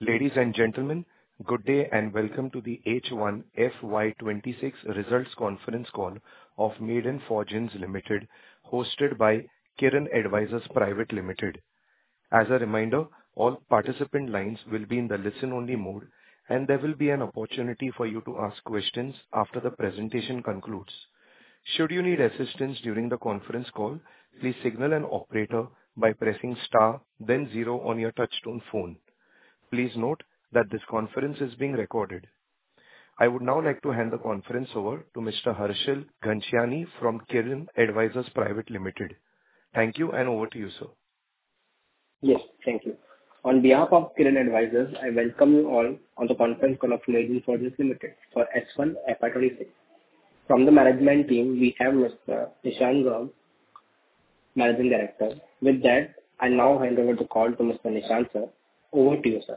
Ladies and gentlemen, good day and welcome to the H1 FY26 results conference call of Maiden Forgings Limited, hosted by Kirin Advisors Private Limited. As a reminder, all participant lines will be in the listen-only mode, and there will be an opportunity for you to ask questions after the presentation concludes. Should you need assistance during the conference call, please signal an operator by pressing star, then zero on your touch-tone phone. Please note that this conference is being recorded. I would now like to hand the conference over to Mr. Harshil Ghanshyani from Kirin Advisors Private Limited. Thank you, and over to you, sir. Yes, thank you. On behalf of Kirin Advisors, I welcome you all on the conference call of Maiden Forgings Limited for H1 FY26. From the management team, we have Mr. Nishant Gaur, Managing Director. With that, I now hand over the call to Mr. Nishant, sir. Over to you, sir.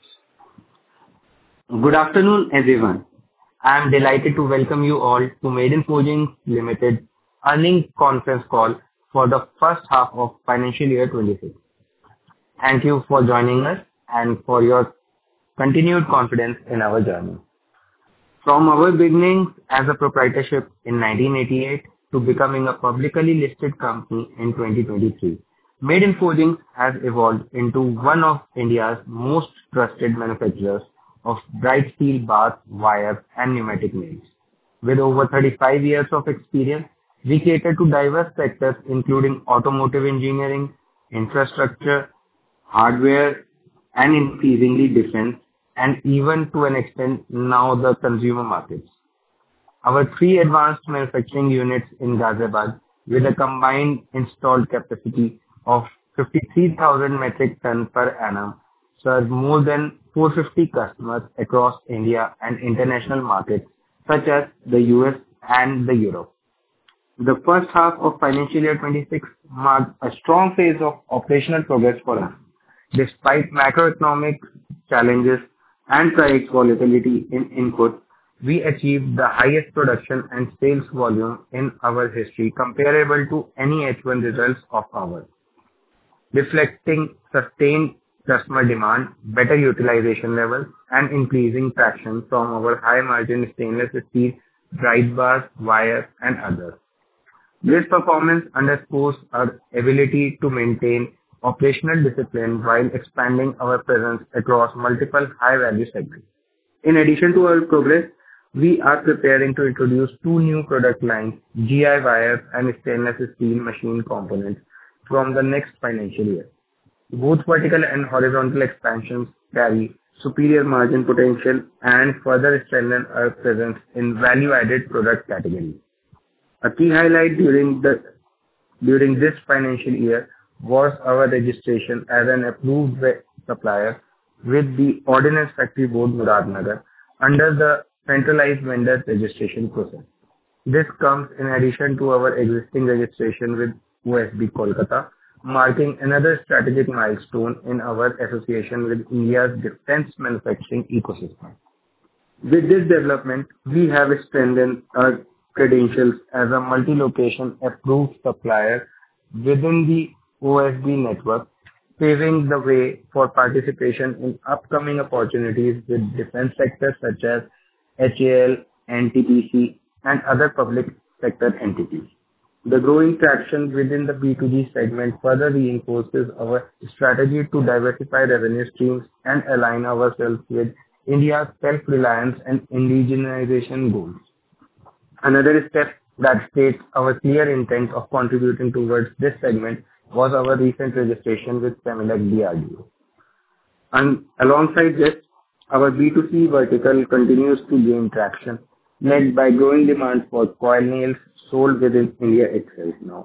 Good afternoon, everyone. I am delighted to welcome you all to Maiden Forgings Limited earnings conference call for the first half of financial year 26. Thank you for joining us and for your continued confidence in our journey. From our beginnings as a proprietorship in 1988 to becoming a publicly listed company in 2023, Maiden Forgings has evolved into one of India's most trusted manufacturers of bright steel bars, wires, and pneumatic nails. With over 35 years of experience, we cater to diverse sectors including automotive engineering, infrastructure, hardware, and increasingly defense, and even to an extent now the consumer markets. Our three advanced manufacturing units in Ghaziabad, with a combined installed capacity of 53,000 metric tons per annum, serve more than 450 customers across India and international markets such as the US and the Europe. The first half of financial year 26 marked a strong phase of operational progress for us. Despite macroeconomic challenges and price volatility in inputs, we achieved the highest production and sales volume in our history comparable to any H1 results of ours, reflecting sustained customer demand, better utilization levels, and increasing traction from our high-margin stainless steel, bright bars, wires, and others. This performance underscores our ability to maintain operational discipline while expanding our presence across multiple high-value segments. In addition to our progress, we are preparing to introduce two new product lines, GI wires and stainless steel machine components, from the next financial year. Both vertical and horizontal expansions carry superior margin potential and further strengthen our presence in value-added product categories. A key highlight during this financial year was our registration as an approved supplier with the Ordnance Factory Board Muradnagar under the centralized vendor registration process. This comes in addition to our existing registration with OSB Kolkata, marking another strategic milestone in our association with India's defense manufacturing ecosystem. With this development, we have strengthened our credentials as a multi-location approved supplier within the OSB network, paving the way for participation in upcoming opportunities with defense sectors such as HAL, NTPC, and other public sector entities. The growing traction within the B2G segment further reinforces our strategy to diversify revenue streams and align ourselves with India's self-reliance and indigenization goals. Another step that states our clear intent of contributing towards this segment was our recent registration with Semilec DRDO. And alongside this, our B2C vertical continues to gain traction, led by growing demand for coil nails sold within India itself now.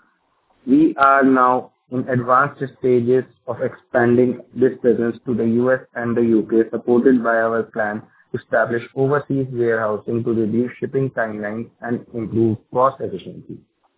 We are now in advanced stages of expanding this presence to the US and the UK, supported by our plan to establish overseas warehousing to reduce shipping timelines and improve cost efficiency.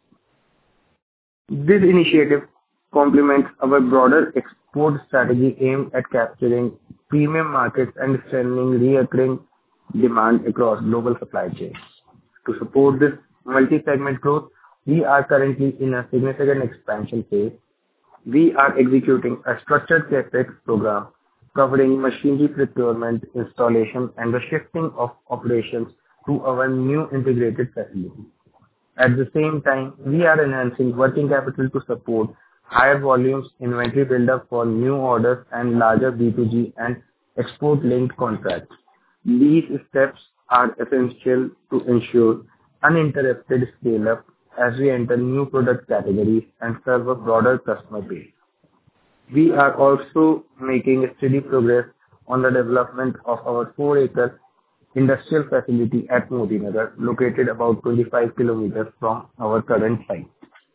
This initiative complements our broader export strategy aimed at capturing premium markets and strengthening recurring demand across global supply chains. To support this multi-segment growth, we are currently in a significant expansion phase. We are executing a structured CapEx program covering machinery procurement, installation, and the shifting of operations to our new integrated facility. At the same time, we are enhancing working capital to support higher volumes, inventory buildup for new orders, and larger B2G and export-linked contracts. These steps are essential to ensure uninterrupted scale-up as we enter new product categories and serve a broader customer base. We are also making steady progress on the development of our 4-acre industrial facility at Modinagar, located about 25 kilometers from our current site.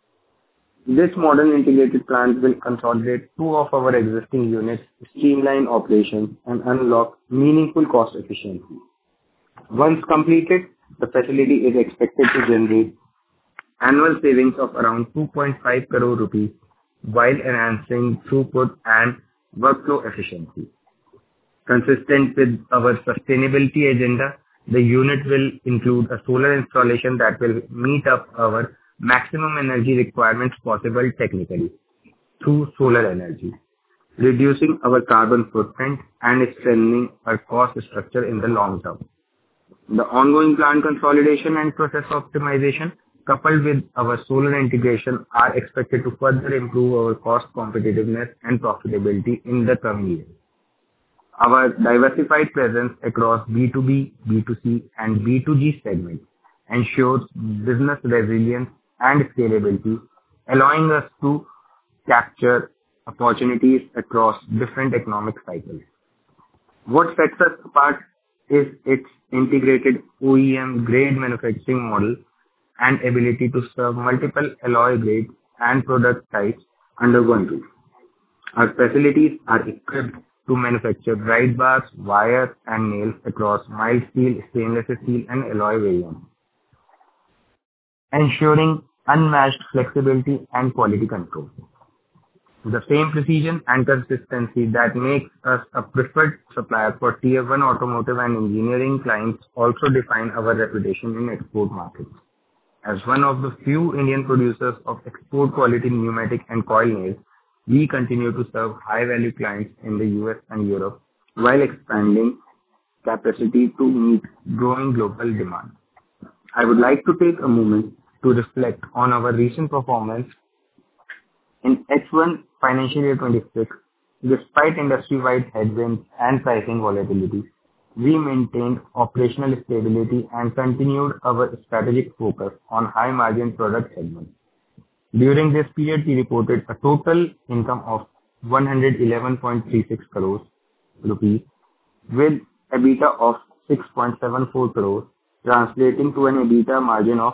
This modern integrated plant will consolidate two of our existing units, streamline operations, and unlock meaningful cost efficiency. Once completed, the facility is expected to generate annual savings of around 2.5 crore rupees while enhancing throughput and workflow efficiency. Consistent with our sustainability agenda, the unit will include a solar installation that will meet up our maximum energy requirements possible technically through solar energy, reducing our carbon footprint and strengthening our cost structure in the long term. The ongoing plant consolidation and process optimization, coupled with our solar integration, are expected to further improve our cost competitiveness and profitability in the coming years. Our diversified presence across B2B, B2C, and B2G segments ensures business resilience and scalability, allowing us to capture opportunities across different economic cycles. What sets us apart is its integrated OEM grade manufacturing model and ability to serve multiple alloy grades and product types under one roof. Our facilities are equipped to manufacture bright bars, wires, and nails across mild steel, stainless steel, and alloy variants, ensuring unmatched flexibility and quality control. The same precision and consistency that makes us a preferred supplier for Tier 1 automotive and engineering clients also define our reputation in export markets. As one of the few Indian producers of export quality pneumatic and coil nails, we continue to serve high-value clients in the US and Europe while expanding capacity to meet growing global demand. I would like to take a moment to reflect on our recent performance. In H1 financial year 26, despite industry-wide headwinds and pricing volatility, we maintained operational stability and continued our strategic focus on high-margin product segments. During this period, we reported a total income of 111.36 crores rupees with EBITDA of 6.74 crores, translating to an EBITDA margin of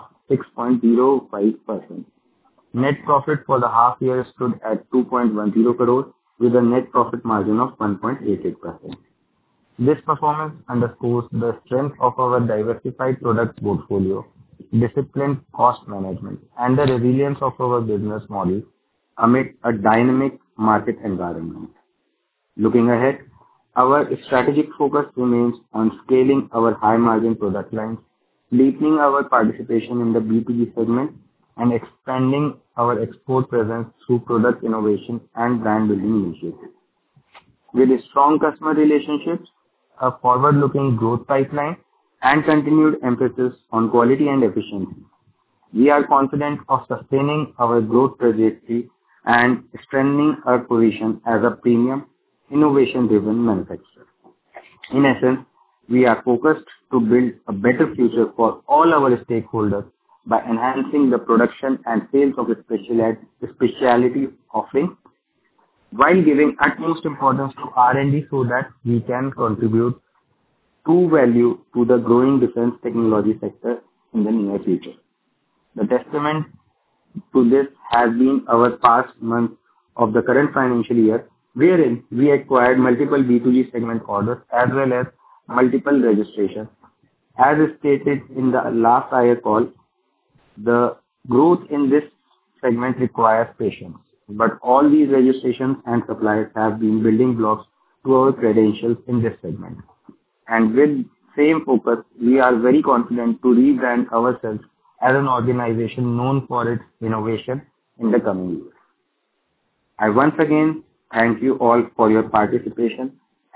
6.05%. Net profit for the half year stood at 2.10 crores with a net profit margin of 1.88%. This performance underscores the strength of our diversified product portfolio, disciplined cost management, and the resilience of our business model amid a dynamic market environment. Looking ahead, our strategic focus remains on scaling our high-margin product lines, deepening our participation in the B2B segment, and expanding our export presence through product innovation and brand building initiatives. With strong customer relationships, a forward-looking growth pipeline, and continued emphasis on quality and efficiency, we are confident of sustaining our growth trajectory and strengthening our position as a premium, innovation-driven manufacturer. In essence, we are focused to build a better future for all our stakeholders by enhancing the production and sales of specialty offerings, while giving utmost importance to R&D so that we can contribute true value to the growing defense technology sector in the near future. The testament to this has been our past month of the current financial year, wherein we acquired multiple B2G segment orders as well as multiple registrations. As stated in the last IR call, the growth in this segment requires patience, but all these registrations and supplies have been building blocks to our credentials in this segment. And with same focus, we are very confident to rebrand ourselves as an organization known for its innovation in the coming years. I once again thank you all for your participation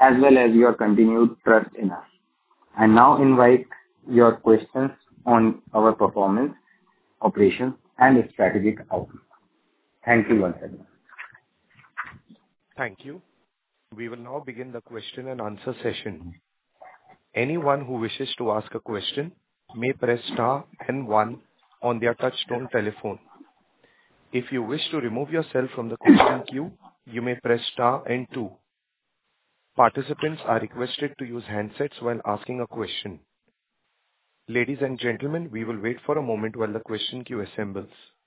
as well as your continued trust in us. And now invite your questions on our performance, operations, and strategic outlook. Thank you once again. Thank you. We will now begin the question and answer session. Anyone who wishes to ask a question may press star and one on their touchtone telephone. If you wish to remove yourself from the question queue, you may press star and two. Participants are requested to use handsets while asking a question. Ladies and gentlemen, we will wait for a moment while the question queue assembles.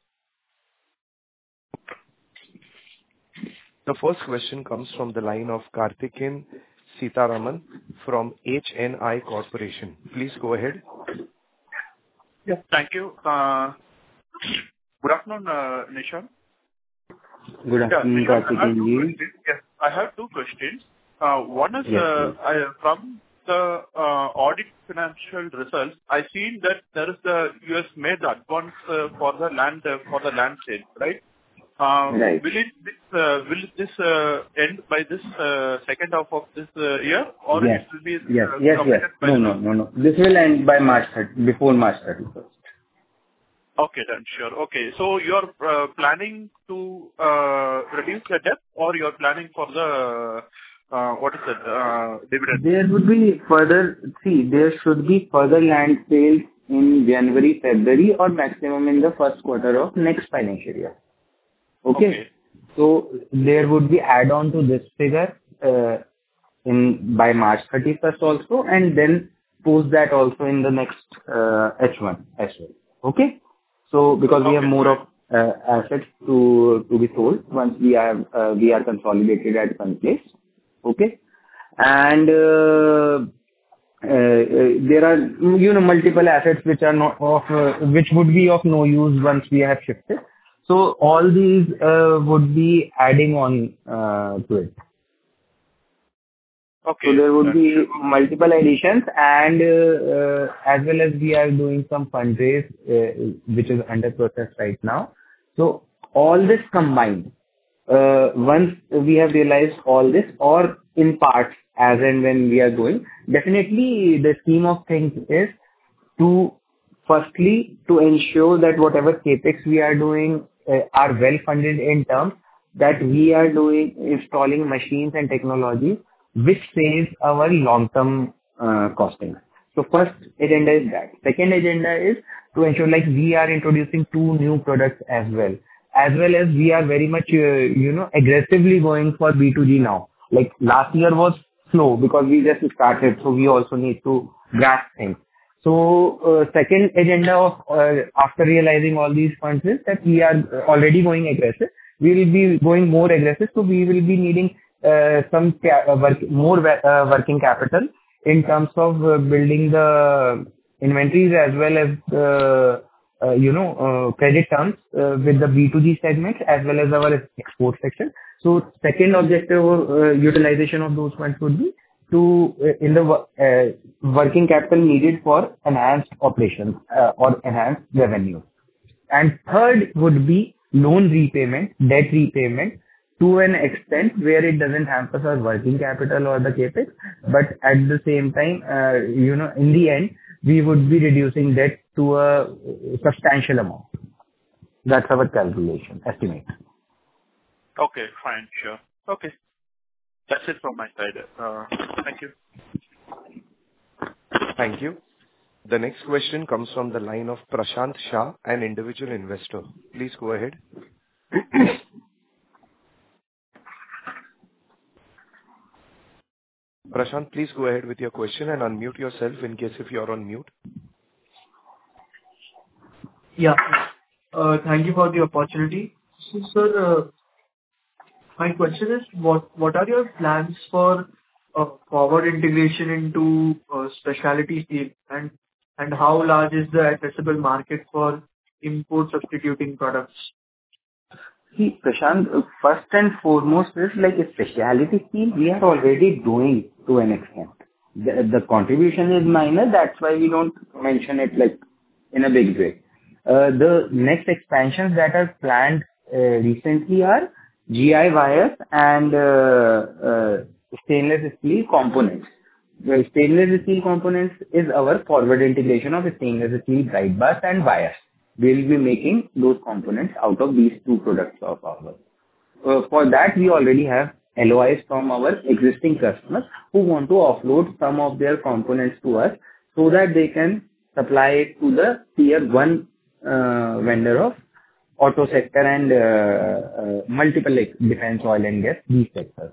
The first question comes from the line of Karthikeyan Sitaraman from HNI Corporation. Please go ahead. Yes, thank you. Good afternoon, Nishant. Good afternoon, Karthikeyan. Yes, I have two questions. One is Yes, from the audit financial results. I seen that there is you has made the advance for the land sale, right? Right. Will this end by this second half of this year, or Yes. it will be Yes. completed by No. This will end by before March 31st. Okay, then sure. Okay, so you're planning to reduce the debt, or you're planning for the what is it, dividend? There should be further land sales in January, February, or maximum in the first quarter of next financial year. Okay. So there would be add-on to this figure by March 31st also, and then post that also in the next H1 as well. Okay. So because we have more of assets to be sold once we are consolidated at one place. Okay. And there are multiple assets which are not which would be of no use once we have shifted. So all these would be adding on to it. Okay. So there would be multiple additions, and as well as we are doing some fundraise which is under process right now. So all this combined, once we have realized all this, or in parts as and when we are going, definitely the scheme of things is to firstly to ensure that whatever capex we are doing are well funded in terms that we are installing machines and technologies which saves our long-term costing. So first agenda is that. Second agenda is to ensure like we are introducing 2 new products as well as we are very much aggressively going for B2G now. Like last year was slow because we just started, so we also need to grasp things. So second agenda of after realizing all these funds is that we are already going aggressive. We will be going more aggressive, so we will be needing some more working capital in terms of building the inventories as well as credit terms with the B2G segment as well as our export section. So second objective utilization of those funds would be to in the working capital needed for enhanced operations or enhanced revenue. And third would be loan repayment, debt repayment, to an extent where it doesn't hamper our working capital or the capex, but at the same time, in the end, we would be reducing debt to a substantial amount. That's our calculation, estimate. Okay, fine, sure. Okay. That's it from my side. Thank you. Thank you. The next question comes from the line of Prashant Shah, an individual investor. Please go ahead. Prashant, please go ahead with your question and unmute yourself in case if you're on mute. Yeah. Thank you for the opportunity. So, sir, my question is, what are your plans for forward integration into specialty steel, and how large is the addressable market for import substituting products? See, Prashant, first and foremost is like a specialty steel we are already doing to an extent. The contribution is minor, that's why we don't mention it like in a big way. The next expansions that are planned recently are GI wires and stainless steel components. The stainless steel components is our forward integration of stainless steel bright bars and wires. We will be making those components out of these two products of ours. For that, we already have LOIs from our existing customers who want to offload some of their components to us so that they can supply it to the tier 1 vendor of auto sector and multiple like defense, oil and gas, these sectors.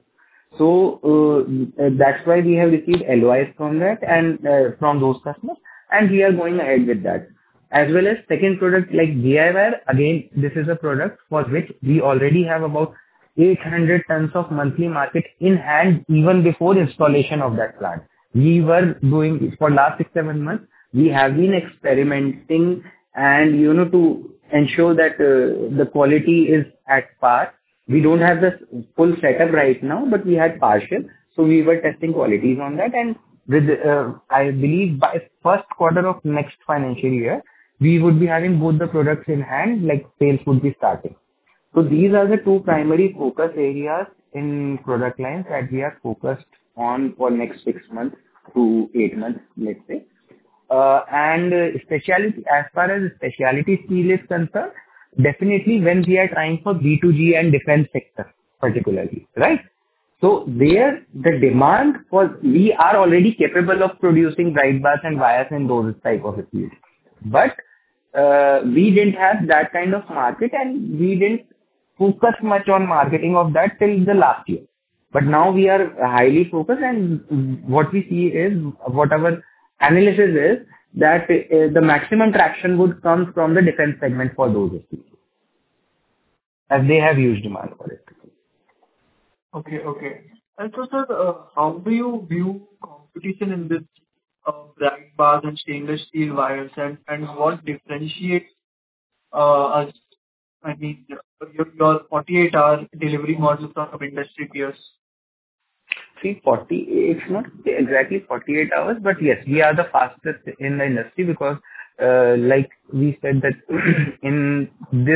So that's why we have received LOIs from that and from those customers, and we are going ahead with that. As well as second product like GI wire, again, this is a product for which we already have about 800 tons of monthly market in hand even before installation of that plant. We were doing, for last 6-7 months, we have been experimenting and, to ensure that the quality is at par. We don't have the full setup right now, but we had partial. So we were testing qualities on that, and with, I believe by first quarter of next financial year, we would be having both the products in hand, like sales would be starting. So these are the two primary focus areas in product lines that we are focused on for next 6 months to 8 months, let's say. And specialty, as far as specialty steel is concerned, definitely when we are trying for B2G and defense sector particularly, right? So there, the demand for, we are already capable of producing bright bars and wires in those type of steel. But we didn't have that kind of market, and we didn't focus much on marketing of that till the last year. But now we are highly focused, and what we see is, what our analysis is, that the maximum traction would come from the defense segment for those steels, as they have huge demand for it. Okay. And so, sir, how do you view competition in this bright bars and stainless steel wires, and what differentiates us? I mean, your 48-hour delivery model from industry peers. See, it's not exactly 48 hours, but yes, we are the fastest in the industry because, like we said that in this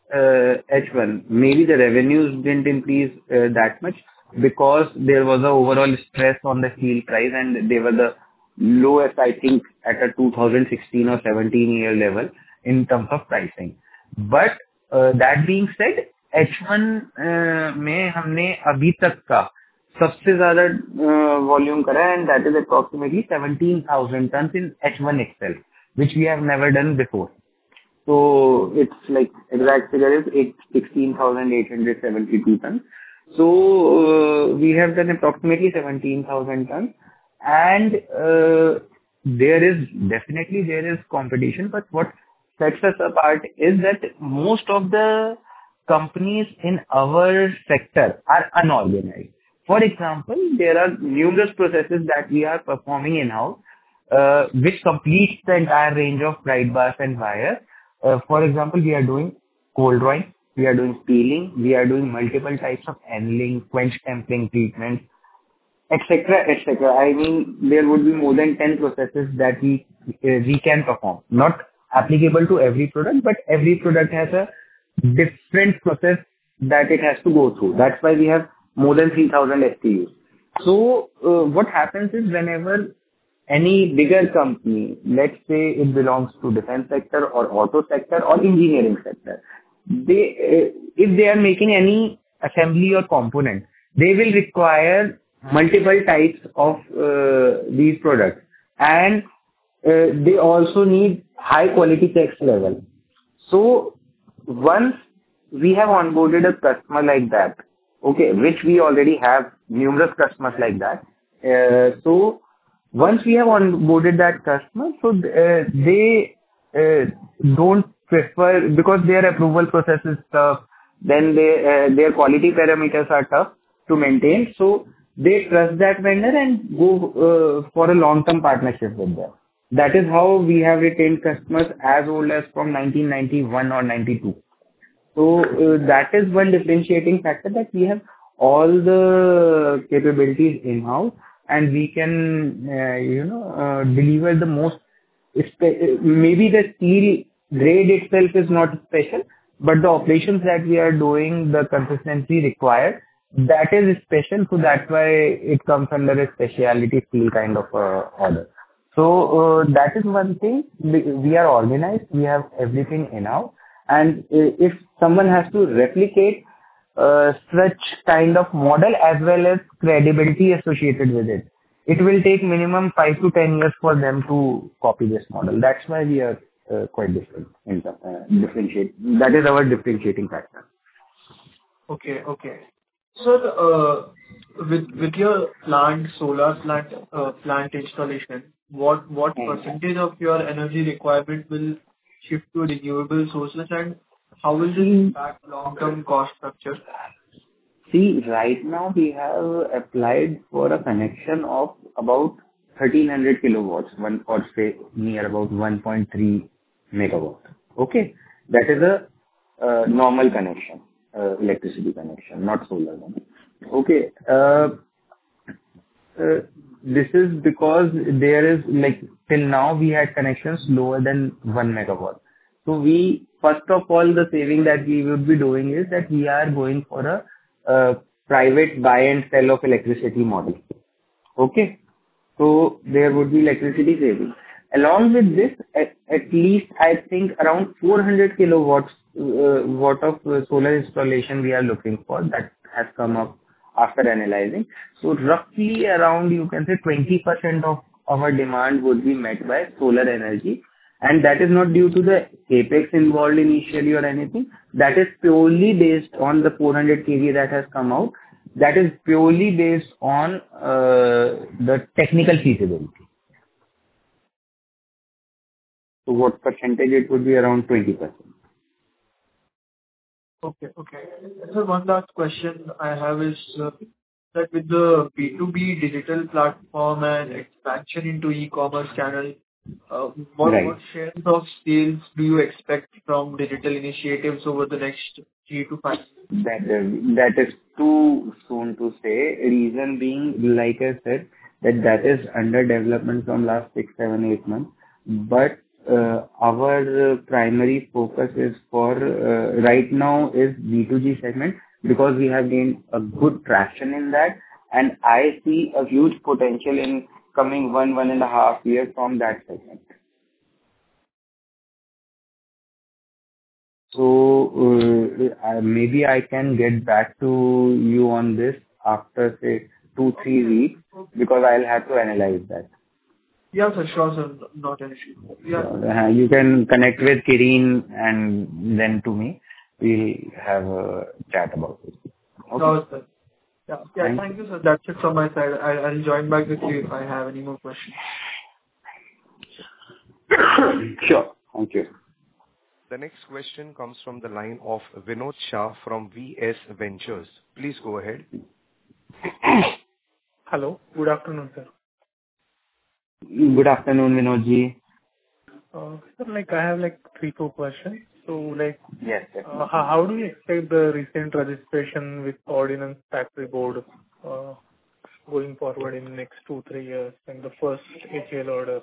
H1, maybe the revenues didn't increase that much because there was a overall stress on the steel price, and they were the lowest, I think, at a 2016 or 17 year level in terms of pricing. But that being said, H1 में हमने अभी तक का सबसे ज़्यादा volume करा, and that is approximately 17,000 tons in H1 itself, which we have never done before. So it's like exact figure is 16,872 tons. So we have done approximately 17,000 tons, and there is competition, but what sets us apart is that most of the companies in our sector are unorganized. For example, there are numerous processes that we are performing in-house, which completes the entire range of bright bars and wires. For example, we are doing cold drawing, we are doing peeling, we are doing multiple types of annealing, quench tempering treatments, etc., etc. I mean, there would be more than 10 processes that we can perform. Not applicable to every product, but every product has a different process that it has to go through. That's why we have more than 3,000 SKUs. So what happens is, whenever any bigger company, let's say it belongs to defense sector or auto sector or engineering sector, if they are making any assembly or component, they will require multiple types of these products, and they also need high quality checks level. So once we have onboarded a customer like that, okay, which we already have numerous customers like that. So once we have onboarded that customer, so they don't prefer, because their approval process is tough, then their quality parameters are tough to maintain. So they trust that vendor and go for a long-term partnership with them. That is how we have retained customers as old as from 1991 or 92. So that is one differentiating factor, that we have all the capabilities in-house, and we can, deliver the most. Maybe the steel grade itself is not special, but the operations that we are doing, the consistency required, that is special, so that's why it comes under a specialty steel kind of order. So that is one thing. We are organized. We have everything in-house. And if someone has to replicate such kind of model as well as credibility associated with it, it will take minimum 5 to 10 years for them to copy this model. That's why we are quite different in differentiate. That is our differentiating factor. Okay. Sir, with your solar plant installation, what percentage of your energy requirement will shift to renewable sources, and how will this impact long-term cost structure? See, right now we have applied for a connection of about 1300 kilowatts, or say near about 1.3 megawatt. Okay, that is a normal connection, electricity connection, not solar one. Okay, this is because there is till now we had connections lower than 1 megawatt. So we, first of all, the saving that we would be doing is that we are going for a private buy and sell of electricity model. Okay. So there would be electricity saving. Along with this, at least I think around 400 kilowatts watt of solar installation we are looking for, that has come up after analyzing. So roughly around, you can say 20% of our demand would be met by solar energy. And that is not due to the capex involved initially or anything. That is purely based on the 400 kV that has come out. That is purely based on the technical feasibility. So what percentage it would be? Around 20%. Okay. So one last question I have is that with the B2B digital platform and expansion into e-commerce channel, what shares of sales do you expect from digital initiatives over the next 3 to 5 years? That is too soon to say. Reason being, like I said, that is under development from last 6, 7, 8 months. But our primary focus is for right now is B2G segment, because we have gained a good traction in that, and I see a huge potential in coming 1.5 years from that segment. So maybe I can get back to you on this after say 2-3 weeks, because I'll have to analyze that. Yeah, sir. Sure, sir. Not an issue. Yeah. You can connect with Kirin and then to me. We'll have a chat about it. Okay. No, sir. Yeah. Thank you, sir. That's it from my side. I'll join back with you if I have any more questions. Sure. Thank you. The next question comes from the line of Vinod Shah from VS Ventures. Please go ahead. Hello. Good afternoon, sir. Good afternoon, Vinodji. Sir, I have 3-4 questions. So, yes. How do you expect the recent registration with Ordnance Factory Board going forward in the next 2-3 years and the first HAL order?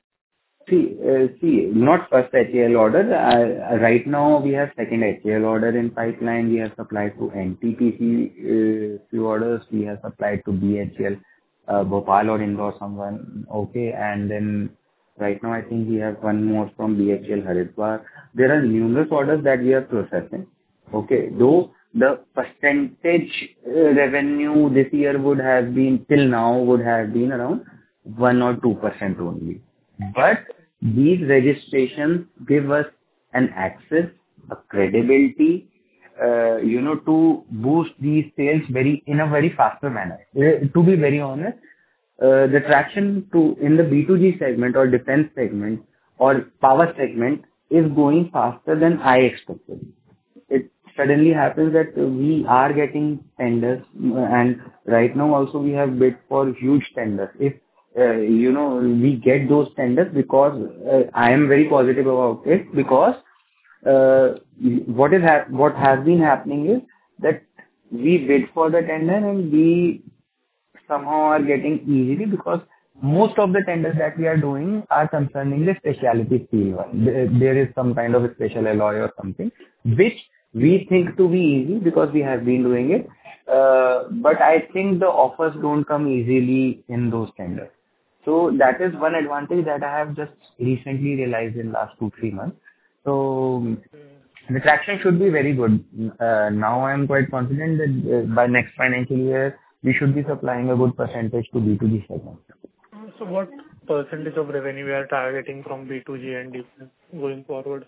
See, not first HAL order. Right now we have second HAL order in pipeline. We have supplied to NTPC few orders. We have supplied to BHEL, Bhopal or Indore, someone. Okay, and then right now I think we have one more from BHEL Haridwar. There are numerous orders that we are processing. Okay, though the percentage revenue this year would have been, till now, would have been around 1 or 2% only. But these registrations give us an access, a credibility, to boost these sales in a very faster manner. To be very honest, the traction in the B2G segment or defense segment or power segment is going faster than I expected. It suddenly happens that we are getting tenders, and right now also we have bid for huge tenders. If we get those tenders, because I am very positive about it, because what has been happening is that we bid for the tender and we somehow are getting easily, because most of the tenders that we are doing are concerning the specialty steel one. There is some kind of a special alloy or something which we think to be easy because we have been doing it, But I think the offers don't come easily in those tenders. So that is one advantage that I have just recently realized in last 2-3 months. So the traction should be very good. Now I am quite confident that by next financial year, we should be supplying a good percentage to B2G segment. So what percentage of revenue we are targeting from B2G and defense going forward?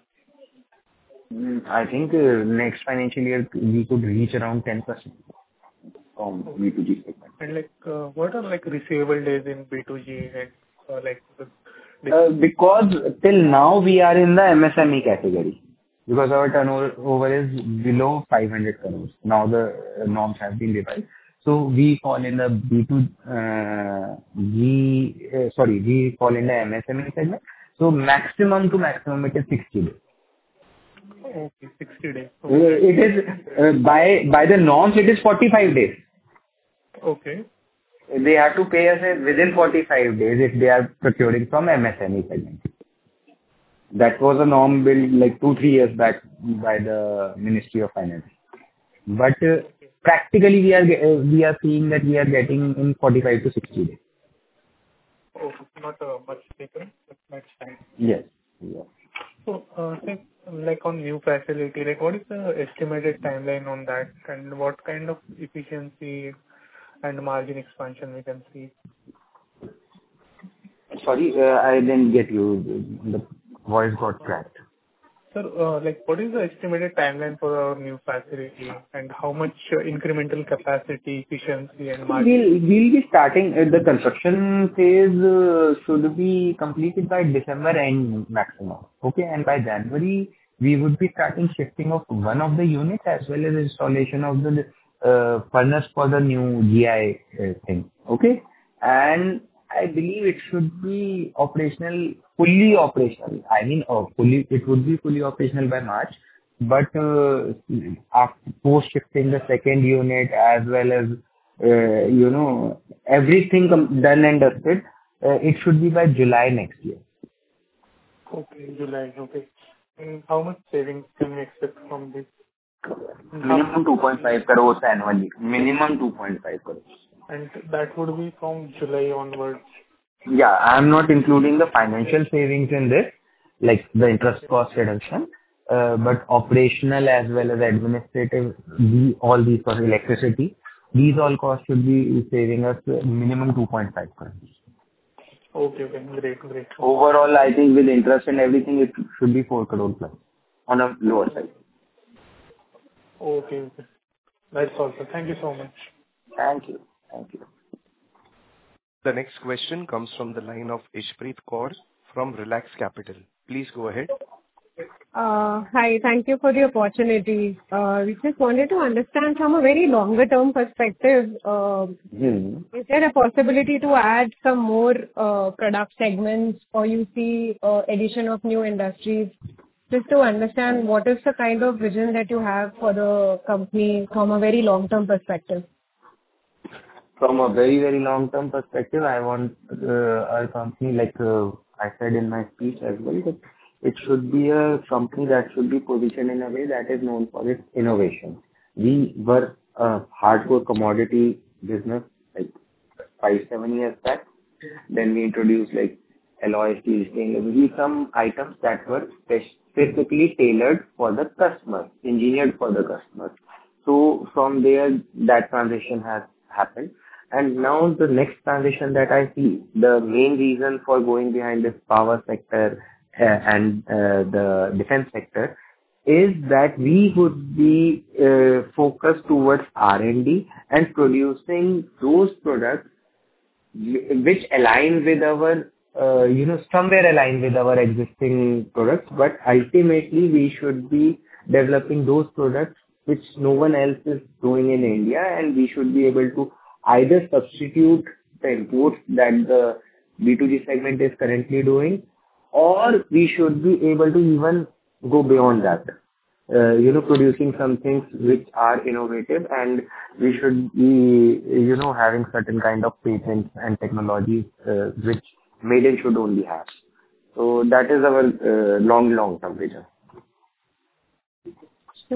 I think next financial year, we could reach around 10% from B2G segment. And what are receivable days in B2G and Because till now we are in the MSME category because our turnover is below 500 crores. Now the norms have been revised. So we fall in the we fall in the MSME segment. So maximum to maximum it is 60 days. Okay, 60 days. It is by the norms it is 45 days. Okay. They have to pay us within 45 days if they are procuring from MSME segment. That was a norm built 2-3 years back by the Ministry of Finance. But practically we are seeing that we are getting in 45 to 60 days. Oh, not much taken, but much time. Yes. Yeah. So, on new facility, what is the estimated timeline on that, and what kind of efficiency and margin expansion we can see? Sorry, I didn't get you. The voice got cracked. Sir, what is the estimated timeline for our new facility, and how much incremental capacity, efficiency, and margin? We'll be starting the construction phase should be completed by December end maximum. Okay, and by January we would be starting shifting of one of the units as well as installation of the furnace for the new GI thing. Okay, and I believe it should be fully operational. I mean, it would be fully operational by March. But after post shifting the second unit as well as everything done and dusted, it should be by July next year. Okay, July. Okay. And how much savings can we expect from this? Minimum 2.5 crores annually. Minimum 2.5 crores. And that would be from July onwards? Yeah, I am not including the financial savings in this, like the interest cost reduction, but operational as well as administrative, all these for electricity, these all costs should be saving us minimum 2.5 crores. Okay, great. Overall, I think with interest and everything, it should be 4 crore plus on a lower side. Okay. That's all, sir. Thank you so much. Thank you. The next question comes from the line of Ishpreet Kaur from Relax Capital. Please go ahead. Hi, thank you for the opportunity. We just wanted to understand from a very longer term perspective, is there a possibility to add some more product segments, or you see addition of new industries? Just to understand what is the kind of vision that you have for the company from a very long term perspective. From a very, very long-term perspective, I want our company, like I said in my speech as well, that it should be a company that should be positioned in a way that is known for its innovation. We were a hardcore commodity business 5-7 years back. Then we introduced alloy steel, stainless, some items that were specifically tailored for the customer, engineered for the customer. So from there, that transition has happened. And now the next transition that I see, the main reason for going behind this power sector and the defense sector is that we would be focused towards R&D and producing those products which align with our, somewhere align with our existing products. But ultimately, we should be developing those products which no one else is doing in India, and we should be able to either substitute the imports that the B2G segment is currently doing, or we should be able to even go beyond that, producing some things which are innovative, and we should be, having certain kind of patents and technologies which Maiden should only have. So that is our long-term vision. So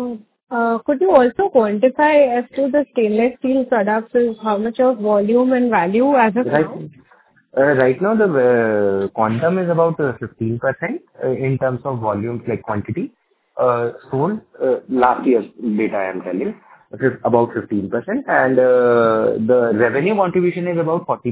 Could you also quantify as to the stainless steel products is how much of volume and value as of Right. now? Right now, the quantum is about 15% in terms of volumes, like quantity sold. Last year's data I am telling, it is about 15%, and the revenue contribution is about 40%.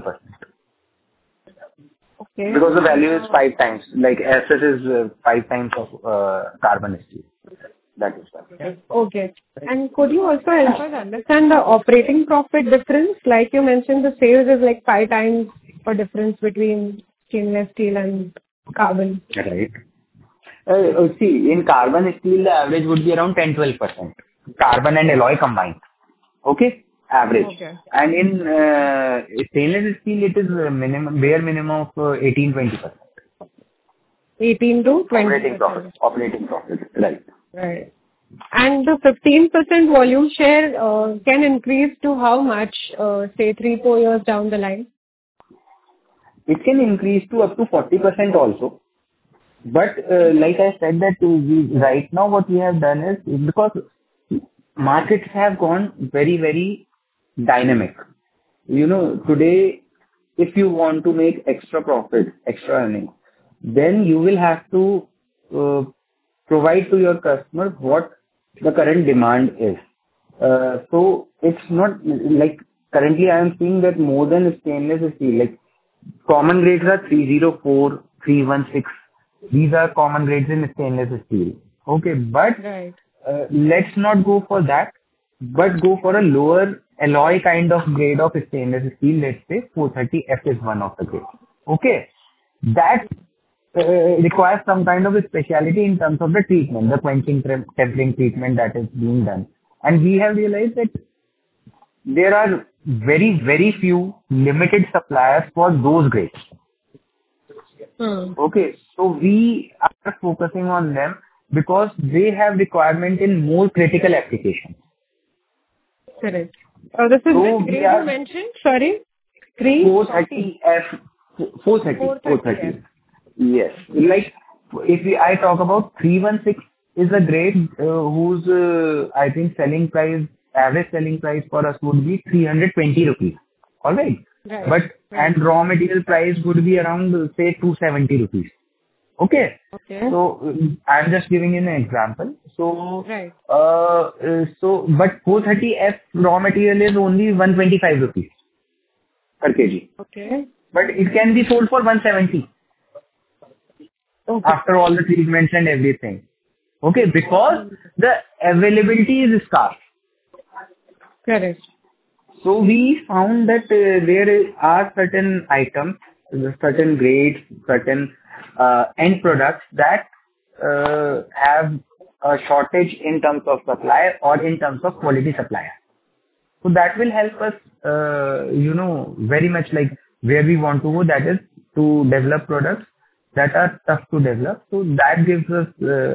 Okay. Because the value is 5 times, like SS is 5 times of carbon steel. That is why. Okay. And could you also help us understand the operating profit difference? Like you mentioned, the sales is like 5 times a difference between stainless steel and carbon. Right. See, in carbon steel, the average would be around 10-12%. Carbon and alloy combined. Okay? Average. Okay. And in stainless steel, it is bare minimum of 18-20%. 18 to 20%. Operating profit. Right. Right. And the 15% volume share can increase to how much, say 3-4 years down the line? It can increase to up to 40% also. But like I said that right now what we have done is because markets have gone very, very dynamic. Today, if you want to make extra profit, extra earnings, then you will have to provide to your customer what the current demand is. So it's not like currently I am seeing that more than stainless steel, like common grades are 304, 316. These are common grades in stainless steel. Okay, but Right. Let's not go for that, but go for a lower alloy kind of grade of stainless steel. Let's say 430F is one of the grades. Okay, that requires some kind of a speciality in terms of the treatment, the quenching, tempering treatment that is being done. And we have realized that there are very, very few limited suppliers for those grades. Okay, so we are focusing on them because they have requirement in more critical applications. Correct. This is So which we grade are- you mentioned? Sorry? 430F. 430. Yes. Like, I talk about 316 is a grade whose, I think average selling price for us would be 320 rupees. Alright? Right. But, and raw material price would be around, say, 270 rupees. Okay? Okay. So, I'm just giving you an example. So, Right. But 430F raw material is only 125 rupees per kg. Okay. But it can be sold for 170 Okay. after all the treatments and everything. Okay, because the availability is scarce. Correct. So we found that there are certain items, certain grades, certain end products that have a shortage in terms of supply or in terms of quality supplier. So that will help us, very much like where we want to go, that is to develop products that are tough to develop. So that gives us,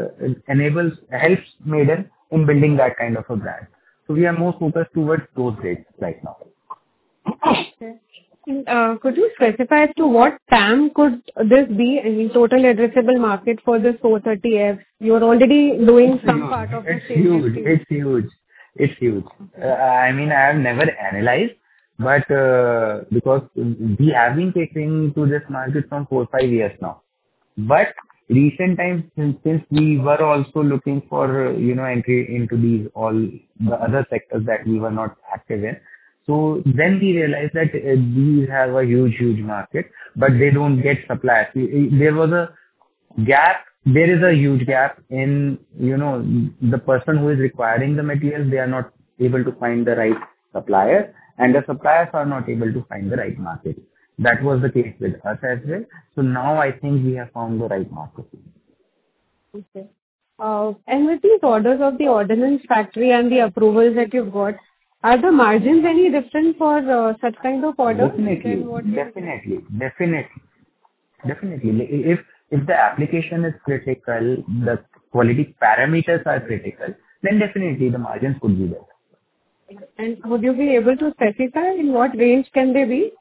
helps Maiden in building that kind of a brand. So we are more focused towards those grades right now. Okay. Could you specify as to what TAM could this be, I mean, total addressable market for this 430F? You're already doing some part of the stainless steel. It's huge. I mean, I have never analyzed, but because we have been catering to this market from 4-5 years now. But recent times, since we were also looking for, entry into all the other sectors that we were not active in. So then we realized that these have a huge market, but they don't get suppliers. There was a gap. There is a huge gap in, the person who is requiring the materials, they are not able to find the right supplier, and the suppliers are not able to find the right market. That was the case with us as well. So now I think we have found the right market. Okay. And with these orders of the ordnance factory and the approvals that you've got, are the margins any different for such kind of orders? Definitely. If the application is critical, the quality parameters are critical, then definitely the margins could be there. And would you be able to specify in what range can they be?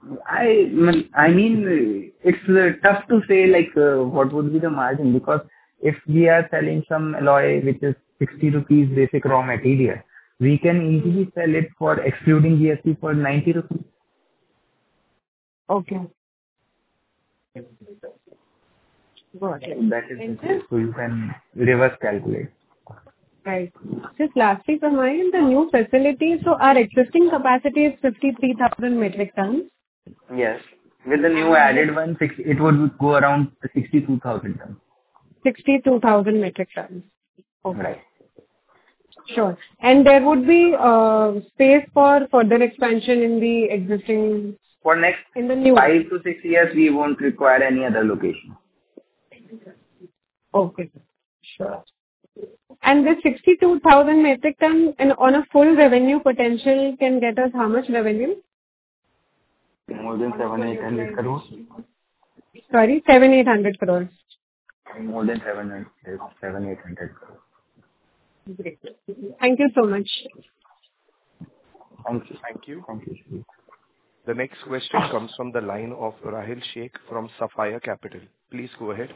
I mean, it's tough to say like what would be the margin, because if we are selling some alloy which is 60 rupees basic raw material, we can easily sell it for excluding GST for 90 rupees. Okay. Got it. That is the case. So you can reverse calculate. Right. Just lastly from my end, the new facility, so our existing capacity is 53,000 metric tons. Yes. With the new added one, it would go around 62,000 tons. 62,000 metric tons. Okay. Right. Sure. And there would be space for further expansion in the existing, For next in the new. 5 to 6 years, we won't require any other location. Okay. Sure. And this 62,000 metric ton and on a full revenue potential can get us how much revenue? More than 700-800 crores. Sorry, 700-800 crores. More than 700-800 crores. Great. Thank you so much. Thank you. Thank you. Thank you. The next question comes from the line of Rahil Sheikh from Sapphire Capital. Please go ahead.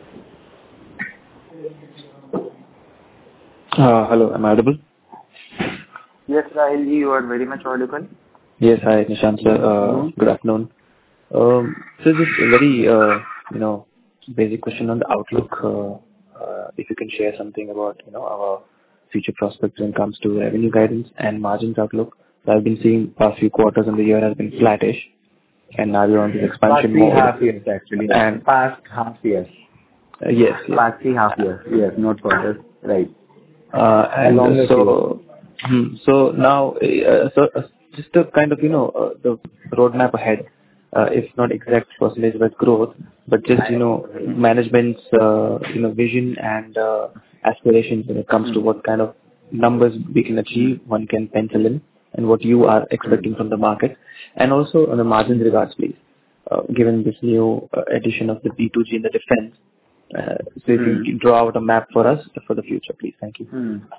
Hello, am I audible? Yes, Rahil, you are very much audible. Yes, hi, Nishant sir. Good afternoon. So just a very, basic question on the outlook. If you can share something about, our future prospects when it comes to revenue guidance and margins outlook. So I've been seeing past few quarters in the year has been flattish, and now we're on this expansion mode. Past 3.5 years actually. And past half years. Yes. Past 3.5 years. Yes, not quarters. Right. And so now, just a kind of, the roadmap ahead, if not exact percentage-wise growth, but just, management's, vision and aspirations when it comes to what kind of numbers we can achieve, one can pencil in, and what you are expecting from the market. And also on the margins regards, please, given this new addition of the B2G in the defense, so if you can draw out a map for us for the future, please. Thank you.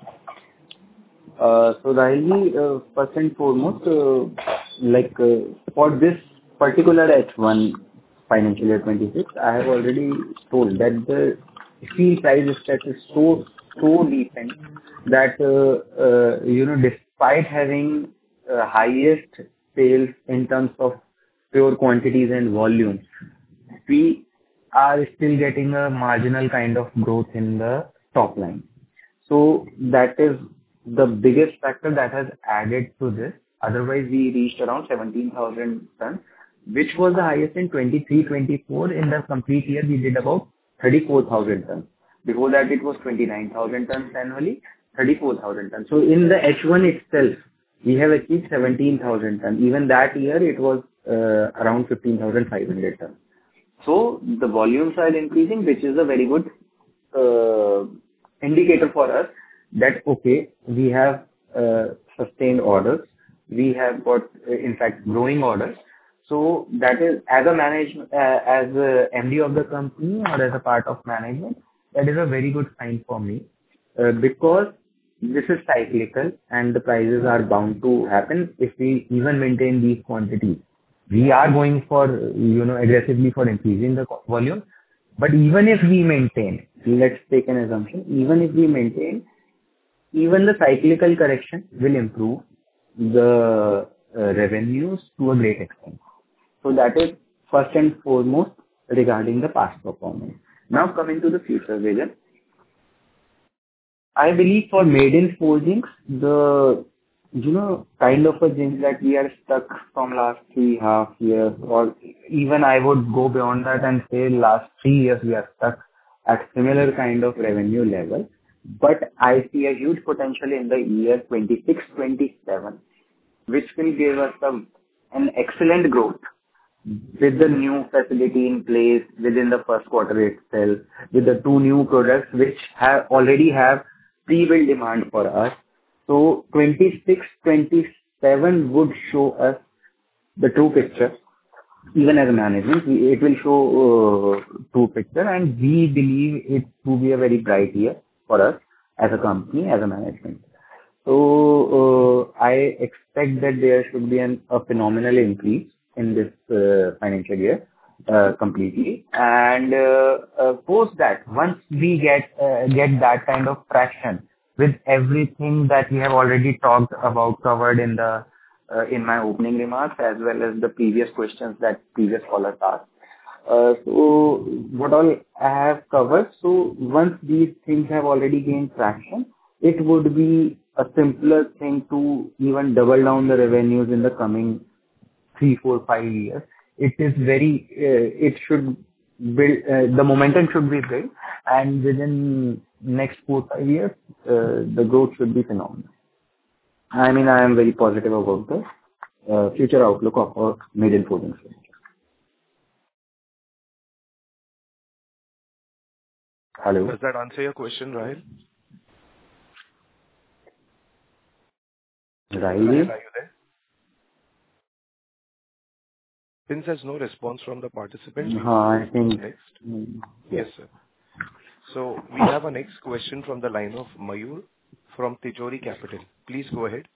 So Rahil, first and foremost, for this particular H1 financial year 26, I have already told that the steel price is so decent that despite having highest sales in terms of pure quantities and volumes, we are still getting a marginal kind of growth in the top line. So that is the biggest factor that has added to this. Otherwise, we reached around 17,000 tons, which was the highest in 23-24. In the complete year, we did about 34,000 tons. Before that, it was 29,000 tons annually, 34,000 tons. So in the H1 itself, we have achieved 17,000 tons. Even that year, it was around 15,500 tons. So the volumes are increasing, which is a very good indicator for us that, okay, we have sustained orders. We have got, in fact, growing orders. So that is, as a MD of the company or as a part of management, that is a very good sign for me because this is cyclical and the prices are bound to happen if we even maintain these quantities. We are going for, aggressively for increasing the volume. But even if we maintain, let's take an assumption, even if we maintain, even the cyclical correction will improve the revenues to a great extent. So that is first and foremost regarding the past performance. Now coming to the future vision. I believe for Maiden Forgings, the kind of a thing that we are stuck from last 3.5 years, or even I would go beyond that and say last 3 years we are stuck at similar kind of revenue level. But I see a huge potential in the year 26-27, which will give us an excellent growth with the new facility in place within the first quarter itself, with the 2 new products which already have pre-built demand for us. So 26-27 would show us the true picture. Even as a management, it will show true picture, and we believe it to be a very bright year for us as a company, as a management. So I expect that there should be a phenomenal increase in this financial year. completely. And post that, once we get that kind of traction with everything that we have already talked about, covered in the in my opening remarks, as well as the previous questions that previous callers asked. So what all I have covered. So once these things have already gained traction, it would be a simpler thing to even double down the revenues in the coming 3, 4, 5 years. It is very, it should build, the momentum should be built, and within next 4, 5 years, the growth should be phenomenal. I mean, I am very positive about the future outlook of our Made in Forgings. Hello. Does that answer your question, Rahil? Rahil? Are you there? Since there's no response from the participant, I think next. Yes, sir. So we have a next question from the line of Mayur from Tijori Capital. Please go ahead.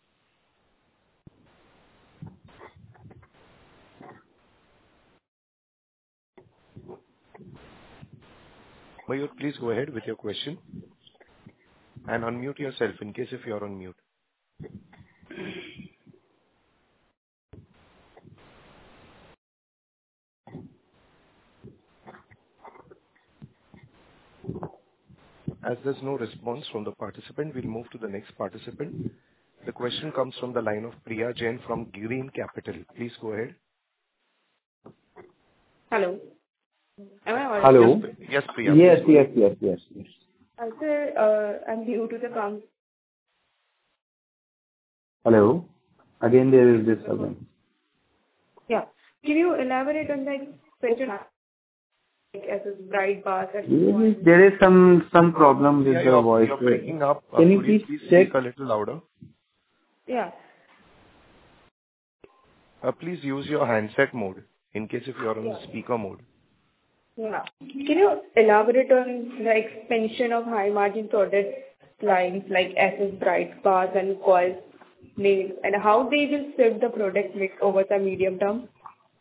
Mayur, please go ahead with your question and unmute yourself in case if you're on mute. As there's no response from the participant, we'll move to the next participant. The question comes from the line of Priya Jain from Green Capital. Please go ahead. Hello. Am I audible? Hello. Yes, Priya. Yes. Sir, I'm new to the company. Hello. Again, there is disturbance. Yeah. Can you elaborate on the expansion as a bright bars? There is some problem with the voice. You're breaking up. Can you Could you please speak check? a little louder? Yeah. Please use your handset mode in case if you're on the speaker mode. Yeah. Can you elaborate on the expansion of high margin product lines like SS bright bars and coils nails, and how they will shape the product mix over the medium term?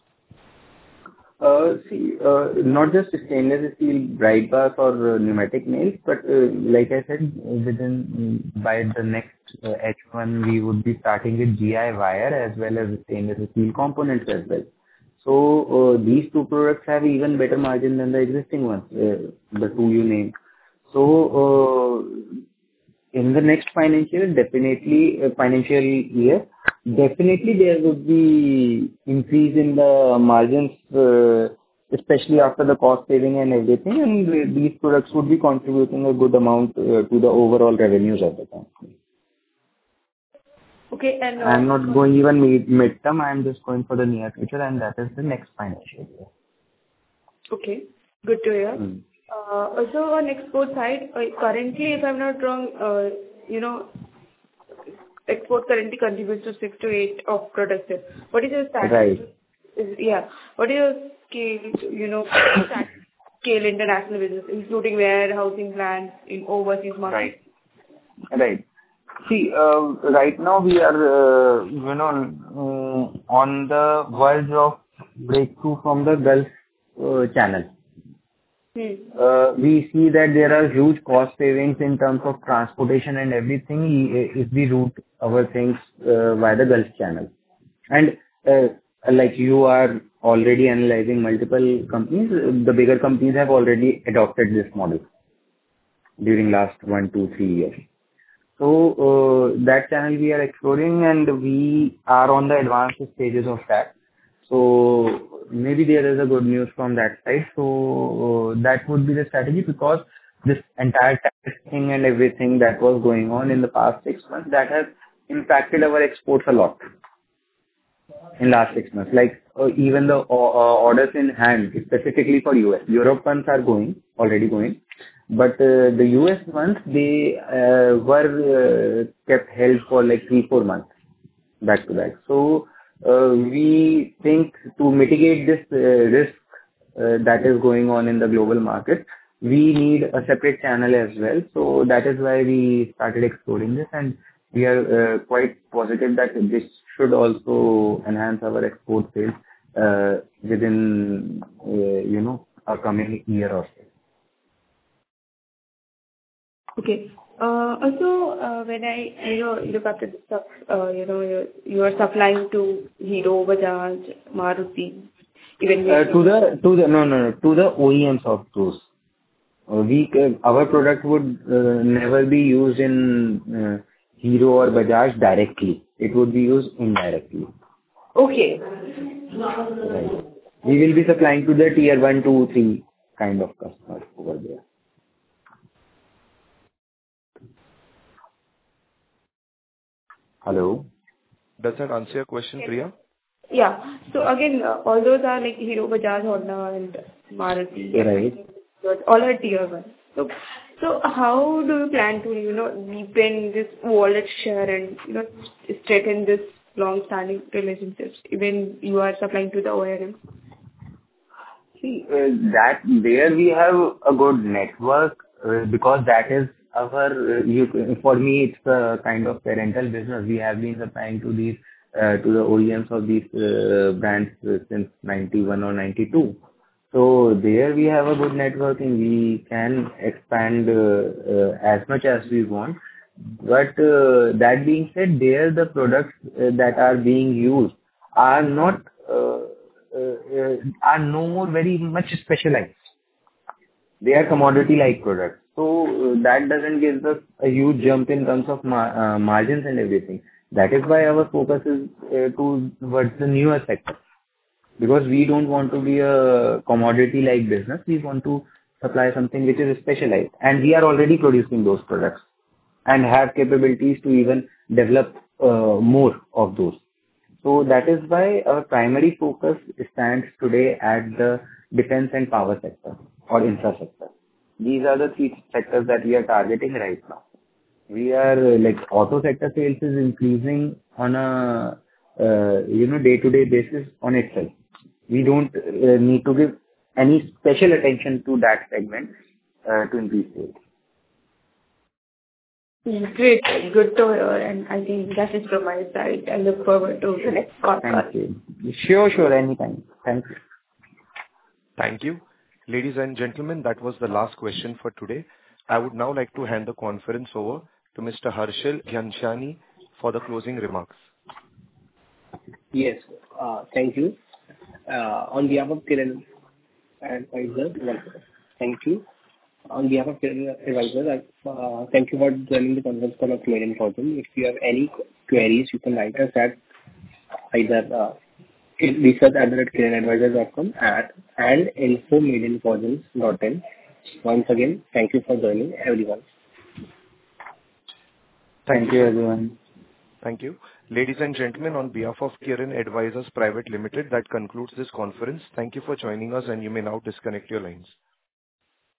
Not just stainless steel bright bars or pneumatic nails, but like I said, by the next H1, we would be starting with GI wire as well as stainless steel components as well. So these two products have even better margin than the existing ones, the two you named. So in the next financial year, definitely there would be increase in the margins, especially after the cost saving and everything, and these products would be contributing a good amount to the overall revenues of the company. Okay, and I'm not going even mid-term, I'm just going for the near future, and that is the next financial year. Okay, good to hear. Also on export side, currently, if I'm not wrong, export currently contributes to 6 to 8 of product sales. What is your strategy? Right. What is your scale international business, including warehousing plans in overseas markets? Right. See, right now we are, on the verge of breakthrough from the Gulf channel. We see that there are huge cost savings in terms of transportation and everything if we route our things via the Gulf channel. And like you are already analyzing multiple companies, the bigger companies have already adopted this model during last 1, 2, 3 years. So that channel we are exploring, and we are on the advanced stages of that. So maybe there is a good news from that side. So that would be the strategy, because this entire testing and everything that was going on in the past 6 months, that has impacted our exports a lot in last 6 months. Like even the orders in hand, specifically for US. Europe ones are already going. But the US ones, they were kept held for like 3-4 months back to back. So we think to mitigate this risk that is going on in the global market, we need a separate channel as well. So that is why we started exploring this, and we are quite positive that this should also enhance our export sales within a coming year or so. Okay. Also, when I look after the stuff, you are supplying to Hero, Bajaj, Maruti, even To the OEMs of those. Our product would never be used in Hero or Bajaj directly. It would be used indirectly. Okay. Right. We will be supplying to the tier 1, 2, 3 kind of customers over there. Hello? Does that answer your question, Priya? Yeah. So again, all those are like Hero, Bajaj, Honda, and Maruti. Right. All are tier 1. So how do you plan to deepen this wallet share and strengthen this long-standing relationships even you are supplying to the OEM? See, that there we have a good network because that is our, for me, it's a kind of parental business. We have been supplying to these, to the OEMs of these brands since 91 or 92. So there we have a good network and we can expand as much as we want. But that being said, there the products that are being used are not are no more very much specialized. They are commodity-like products. So that doesn't give us a huge jump in terms of margins and everything. That is why our focus is towards the newer sector. Because we don't want to be a commodity-like business. We want to supply something which is specialized. And we are already producing those products and have capabilities to even develop more of those. So that is why our primary focus stands today at the defense and power sector or infra sector. These are the 3 sectors that we are targeting right now. We are like auto sector sales is increasing on a day-to-day basis on itself. We don't need to give any special attention to that segment to increase sales. Great. Good to hear. And I think that is from my side. I look forward to the next podcast. Thank you. Sure. Anytime. Thank you. Thank you. Ladies and gentlemen, that was the last question for today. I would now like to hand the conference over to Mr. Harshil Ghanshyani for the closing remarks. Yes. Thank you. On behalf of Kiran Advisors, thank you. On behalf of Kiran Advisors, thank you for joining the conference call of Made in Fortune. If you have any queries, you can write us at either research@kiranadvisors.com and info@madeinfortunes.in. Once again, thank you for joining, everyone. Thank you, everyone. Thank you. Ladies and gentlemen, on behalf of Kiran Advisors Private Limited, that concludes this conference. Thank you for joining us, and you may now disconnect your lines.